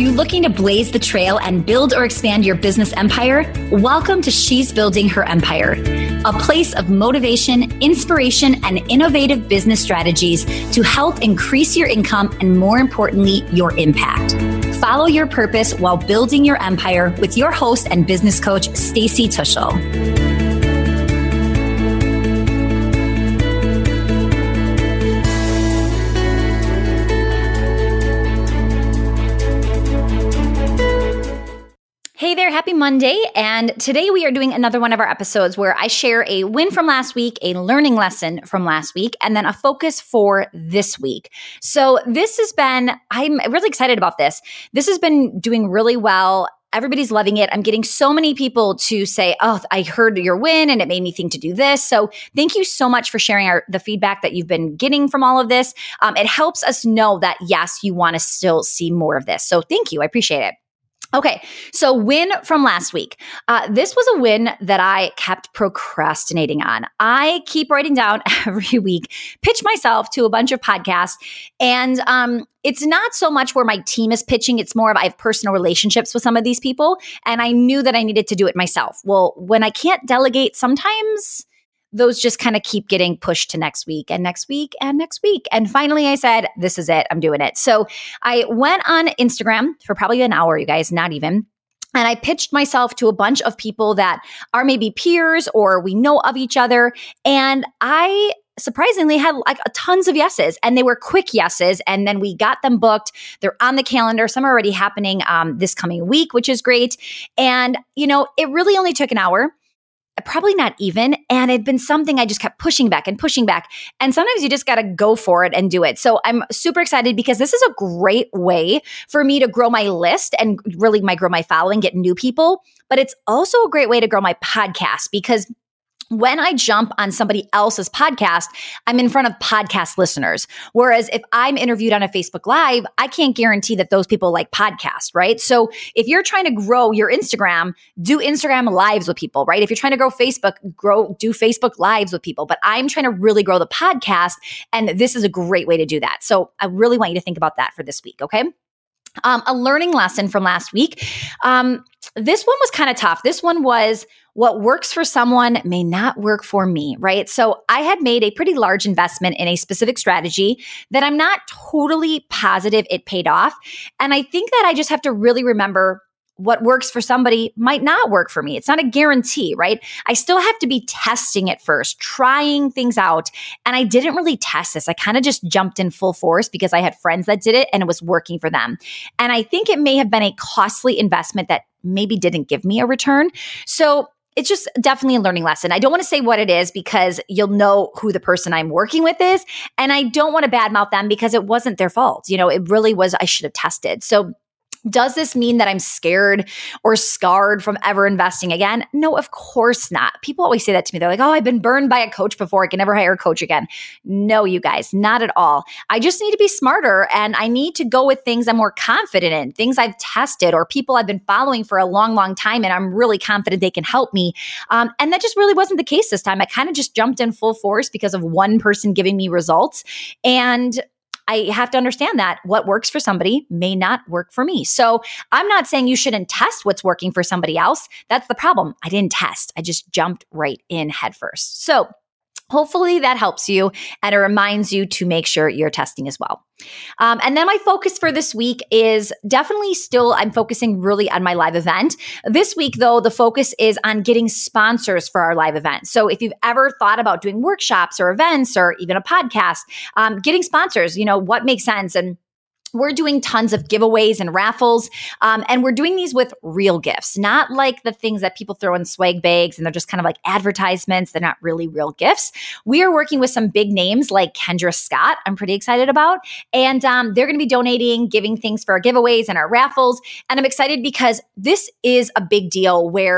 you looking to blaze the trail and build or expand your business empire? Welcome to She's Building Her Empire, a place of motivation, inspiration, and innovative business strategies to help increase your income and, more importantly, your impact. Follow your purpose while building your empire with your host and business coach, Stacey Tuschl. Hey there, happy Monday. And today we are doing another one of our episodes where I share a win from last week, a learning lesson from last week, and then a focus for this week. So I'm really excited about this. This has been doing really well. Everybody's loving it. I'm getting so many people to say, oh, I heard your win and it made me think to do this. So thank you so much for sharing the feedback that you've been getting from all of this. It helps us know that, yes, you want to still see more of this. So thank you. I appreciate it. Okay, so win from last week. This was a win that I kept procrastinating on. I keep writing down every week, pitch myself to a bunch of podcasts, and it's not so much where my team is pitching, it's more of I have personal relationships with some of these people, and I knew that I needed to do it myself. Well, when I can't delegate, sometimes those just kind of keep getting pushed to next week and next week and next week. And finally I said, this is it, I'm doing it. So I went on Instagram for probably an hour, you guys, not even. And I pitched myself to a bunch of people that are maybe peers or we know of each other. And I surprisingly had like tons of yeses, and they were quick yeses. And then we got them booked. They're on the calendar. Some are already happening this coming week, which is great. And, it really only took an hour. Probably not even. And it'd been something I just kept pushing back. And sometimes you just got to go for it and do it. So I'm super excited because this is a great way for me to grow my list and really grow my following, get new people. But it's also a great way to grow my podcast because when I jump on somebody else's podcast, I'm in front of podcast listeners. Whereas if I'm interviewed on a Facebook Live, I can't guarantee that those people like podcasts, right? So if you're trying to grow your Instagram, do Instagram Lives with people, right? If you're trying to grow Facebook, do Facebook Lives with people. But I'm trying to really grow the podcast, and this is a great way to do that. So I really want you to think about that for this week, okay? A learning lesson from last week. This one was kind of tough. This one was what works for someone may not work for me, right? So I had made a pretty large investment in a specific strategy that I'm not totally positive it paid off. And I think that I just have to really remember what works for somebody might not work for me. It's not a guarantee, right? I still have to be testing it first, trying things out. And I didn't really test this. I kind of just jumped in full force because I had friends that did it and it was working for them. And I think it may have been a costly investment that maybe didn't give me a return. So it's just definitely a learning lesson. I don't want to say what it is because you'll know who the person I'm working with is. And I don't want to badmouth them because it wasn't their fault. It really was, I should have tested. So does this mean that I'm scared or scarred from ever investing again? No, of course not. People always say that to me. They're like, oh, I've been burned by a coach before. I can never hire a coach again. No, you guys, not at all. I just need to be smarter, and I need to go with things I'm more confident in, things I've tested or people I've been following for a long, long time, and I'm really confident they can help me. And that just really wasn't the case this time. I kind of just jumped in full force because of one person giving me results. And I have to understand that what works for somebody may not work for me. So I'm not saying you shouldn't test what's working for somebody else. That's the problem. I didn't test. I just jumped right in headfirst. So hopefully that helps you and it reminds you to make sure you're testing as well. And then my focus for this week is definitely still, I'm focusing really on my live event. This week, though, the focus is on getting sponsors for our live event. So if you've ever thought about doing workshops or events or even a podcast, getting sponsors, what makes sense. And we're doing tons of giveaways and raffles, and we're doing these with real gifts, not like the things that people throw in swag bags and they're just kind of like advertisements. They're not really real gifts. We are working with some big names like Kendra Scott, I'm pretty excited about, and they're going to be donating, giving things for our giveaways and our raffles. And I'm excited because this is a big deal where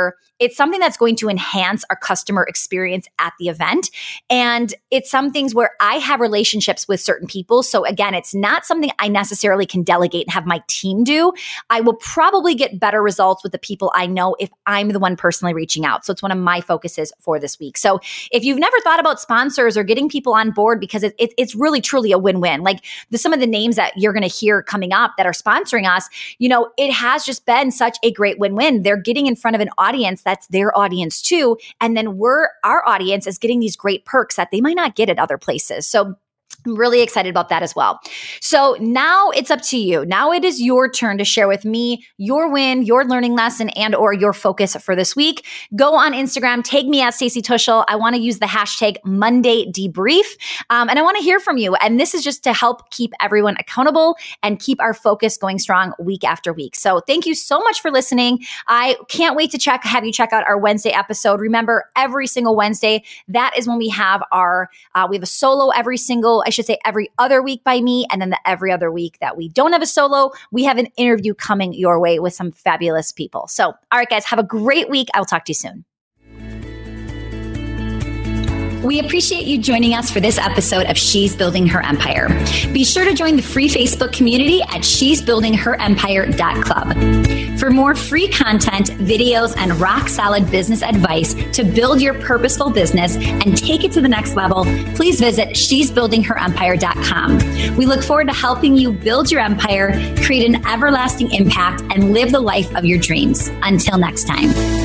it's something that's going to enhance our customer experience at the event. And it's some things where I have relationships with certain people. So again, it's not something I necessarily can delegate and have my team do. I will probably get better results with the people I know if I'm the one personally reaching out. So it's one of my focuses for this week. So if you've never thought about sponsors or getting people on board, because it's really truly a win-win. Like some of the names that you're going to hear coming up that are sponsoring us, it has just been such a great win-win. They're getting in front of an audience that's their audience too. And then our audience is getting these great perks that they might not get at other places. So I'm really excited about that as well. So now it's up to you. Now it is your turn to share with me your win, your learning lesson, and or your focus for this week. Go on Instagram, tag me at Stacey Tuschl. I want to use the hashtag Monday Debrief. And I want to hear from you. And this is just to help keep everyone accountable and keep our focus going strong week after week. So thank you so much for listening. I can't wait to have you check out our Wednesday episode. Remember, every single Wednesday, that is when we have we have a solo every other week by me. And then every other week that we don't have a solo, we have an interview coming your way with some fabulous people. So, all right, guys, have a great week. I will talk to you soon. We appreciate you joining us for this episode of She's Building Her Empire. Be sure to join the free Facebook community at she'sbuildingherempire.club. For more free content, videos, and rock-solid business advice to build your purposeful business and take it to the next level, please visit she'sbuildingherempire.com. We look forward to helping you build your empire, create an everlasting impact, and live the life of your dreams. Until next time.